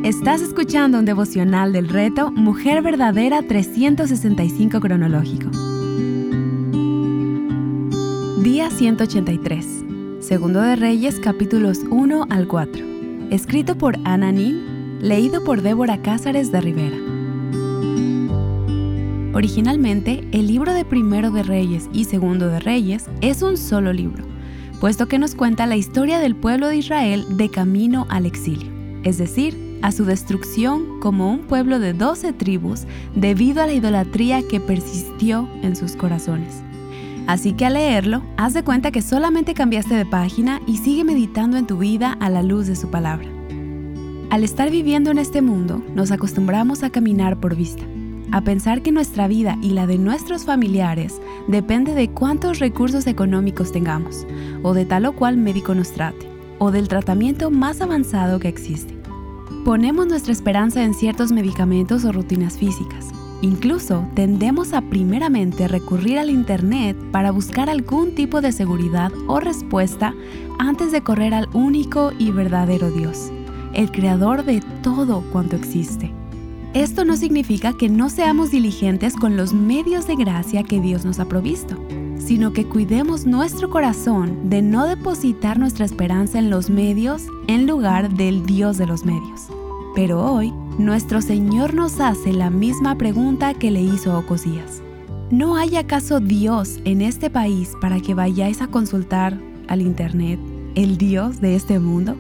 Estás escuchando un devocional del reto Mujer Verdadera 365 cronológico. Día 183. Segundo de Reyes, capítulos 1 al 4. Escrito por Ana Nin, leído por Débora Cázares de Rivera. Originalmente, el libro de Primero de Reyes y Segundo de Reyes es un solo libro, puesto que nos cuenta la historia del pueblo de Israel de camino al exilio, es decir, a su destrucción como un pueblo de 12 tribus debido a la idolatría que persistió en sus corazones. Así que al leerlo, haz de cuenta que solamente cambiaste de página y sigue meditando en tu vida a la luz de su palabra. Al estar viviendo en este mundo, nos acostumbramos a caminar por vista, a pensar que nuestra vida y la de nuestros familiares depende de cuántos recursos económicos tengamos, o de tal o cual médico nos trate, o del tratamiento más avanzado que existe. Ponemos nuestra esperanza en ciertos medicamentos o rutinas físicas. Incluso tendemos a primeramente recurrir al Internet para buscar algún tipo de seguridad o respuesta antes de correr al único y verdadero Dios, el creador de todo cuanto existe. Esto no significa que no seamos diligentes con los medios de gracia que Dios nos ha provisto, sino que cuidemos nuestro corazón de no depositar nuestra esperanza en los medios en lugar del Dios de los medios. Pero hoy, nuestro Señor nos hace la misma pregunta que le hizo a Ocosías. ¿No hay acaso Dios en este país para que vayáis a consultar al Internet, el Dios de este mundo?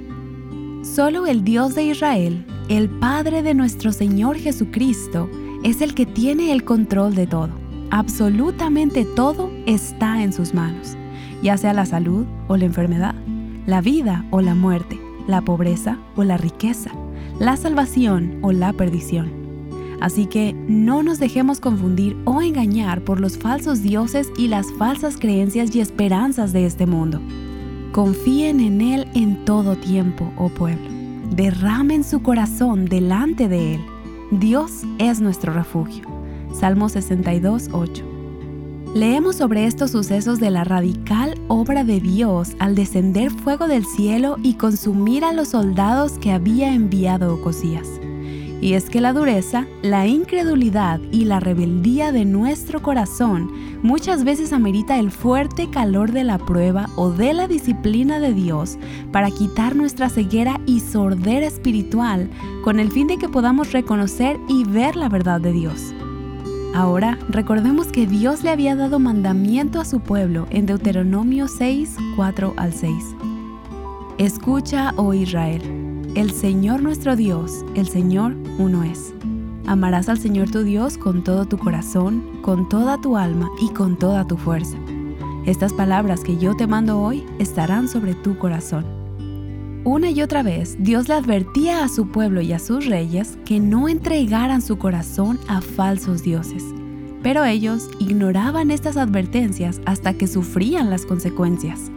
Solo el Dios de Israel, el Padre de nuestro Señor Jesucristo, es el que tiene el control de todo. Absolutamente todo está en sus manos, ya sea la salud o la enfermedad, la vida o la muerte, la pobreza o la riqueza, la salvación o la perdición. Así que no nos dejemos confundir o engañar por los falsos dioses y las falsas creencias y esperanzas de este mundo. Confíen en Él en todo tiempo, oh pueblo. Derramen su corazón delante de Él. Dios es nuestro refugio. Salmo 62, 8. Leemos sobre estos sucesos de la radical obra de Dios al descender fuego del cielo y consumir a los soldados que había enviado Ocosías. Y es que la dureza, la incredulidad y la rebeldía de nuestro corazón muchas veces amerita el fuerte calor de la prueba o de la disciplina de Dios para quitar nuestra ceguera y sordera espiritual con el fin de que podamos reconocer y ver la verdad de Dios. Ahora, recordemos que Dios le había dado mandamiento a su pueblo en Deuteronomio 6, 4 al 6. Escucha, oh Israel, el Señor nuestro Dios, el Señor uno es. Amarás al Señor tu Dios con todo tu corazón, con toda tu alma y con toda tu fuerza. Estas palabras que yo te mando hoy estarán sobre tu corazón. Una y otra vez, Dios le advertía a su pueblo y a sus reyes que no entregaran su corazón a falsos dioses. Pero ellos ignoraban estas advertencias hasta que sufrían las consecuencias.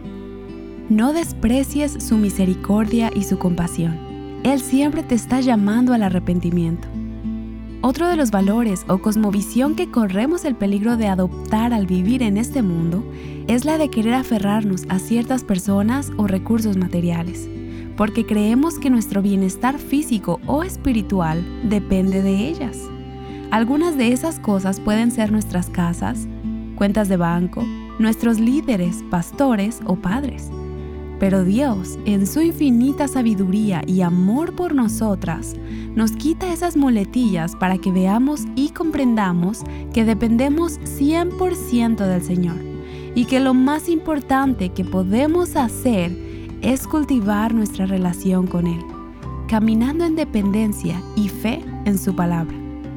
No desprecies su misericordia y su compasión. Él siempre te está llamando al arrepentimiento. Otro de los valores o cosmovisión que corremos el peligro de adoptar al vivir en este mundo es la de querer aferrarnos a ciertas personas o recursos materiales, porque creemos que nuestro bienestar físico o espiritual depende de ellas. Algunas de esas cosas pueden ser nuestras casas, cuentas de banco, nuestros líderes, pastores o padres. Pero Dios, en su infinita sabiduría y amor por nosotras, nos quita esas muletillas para que veamos y comprendamos que dependemos 100% del Señor y que lo más importante que podemos hacer es cultivar nuestra relación con Él, caminando en dependencia y fe en su palabra.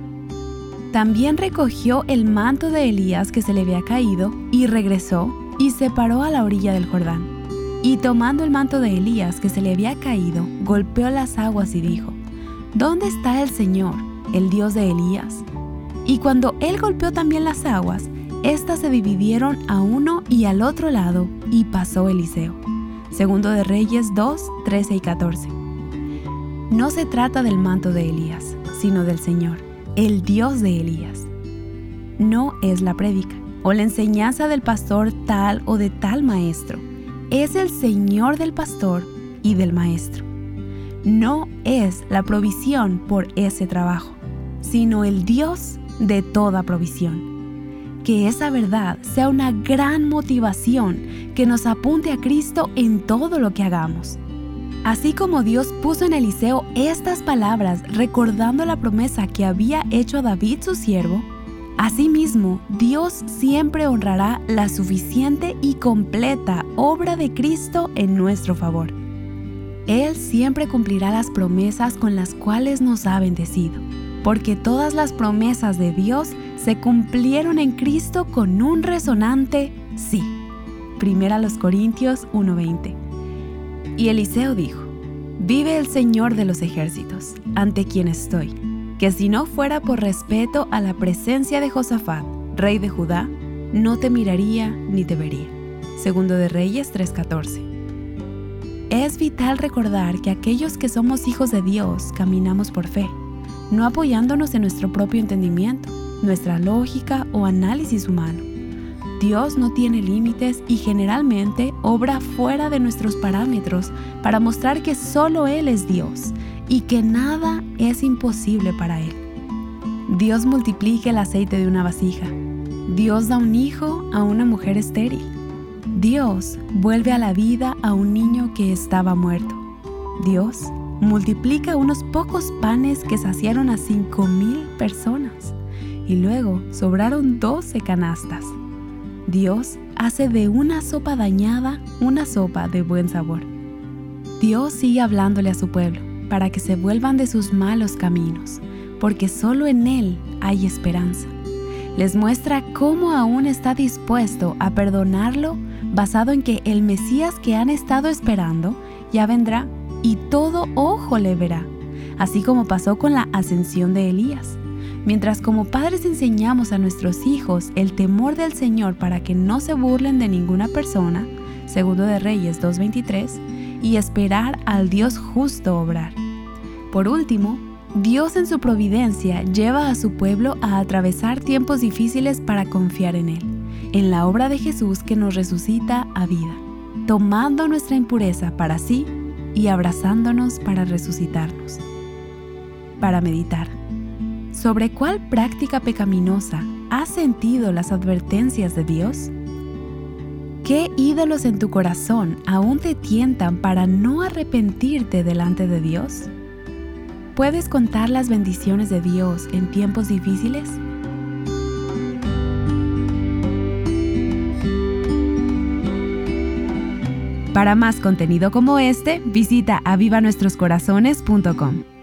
También recogió el manto de Elías que se le había caído y regresó y se paró a la orilla del Jordán. Y tomando el manto de Elías que se le había caído, golpeó las aguas y dijo: ¿Dónde está el Señor, el Dios de Elías? Y cuando él golpeó también las aguas, éstas se dividieron a uno y al otro lado, y pasó Eliseo. Segundo de Reyes 2, 13 y 14. No se trata del manto de Elías, sino del Señor, el Dios de Elías. No es la prédica o la enseñanza del pastor tal o de tal maestro. Es el Señor del pastor y del maestro. no es la provisión por ese trabajo, sino el Dios de toda provisión. Que esa verdad sea una gran motivación que nos apunte a Cristo en todo lo que hagamos. Así como Dios puso en Eliseo estas palabras recordando la promesa que había hecho a David su siervo, asimismo Dios siempre honrará la suficiente y completa obra de Cristo en nuestro favor. Él siempre cumplirá las promesas con las cuales nos ha bendecido, porque todas las promesas de Dios se cumplieron en Cristo con un resonante sí. 1 Corintios 1:20. Y Eliseo dijo: Vive el Señor de los ejércitos, ante quien estoy, que si no fuera por respeto a la presencia de Josafat, rey de Judá, no te miraría ni te vería. 2 de Reyes 3:14. Es vital recordar que aquellos que somos hijos de Dios caminamos por fe, no apoyándonos en nuestro propio entendimiento, nuestra lógica o análisis humano. Dios no tiene límites y generalmente obra fuera de nuestros parámetros para mostrar que solo Él es Dios y que nada es imposible para Él. Dios multiplica el aceite de una vasija. Dios da un hijo a una mujer estéril. Dios vuelve a la vida a un niño que estaba muerto. Dios multiplica unos pocos panes que saciaron a 5,000 personas y luego sobraron 12 canastas. Dios hace de una sopa dañada una sopa de buen sabor. Dios sigue hablándole a su pueblo para que se vuelvan de sus malos caminos, porque solo en Él hay esperanza. Les muestra cómo aún está dispuesto a perdonarlo basado en que el Mesías que han estado esperando ya vendrá y todo ojo le verá, así como pasó con la ascensión de Elías. Mientras como padres enseñamos a nuestros hijos el temor del Señor para que no se burlen de ninguna persona, 2 de Reyes 2:23, y esperar al Dios justo obrar. Por último, Dios en su providencia lleva a su pueblo a atravesar tiempos difíciles para confiar en Él, en la obra de Jesús que nos resucita a vida, tomando nuestra impureza para sí y abrazándonos para resucitarnos. Para meditar. ¿Sobre cuál práctica pecaminosa has sentido las advertencias de Dios? ¿Qué ídolos en tu corazón aún te tientan para no arrepentirte delante de Dios? ¿Puedes contar las bendiciones de Dios en tiempos difíciles? Para más contenido como este, visita avivanuestroscorazones.com.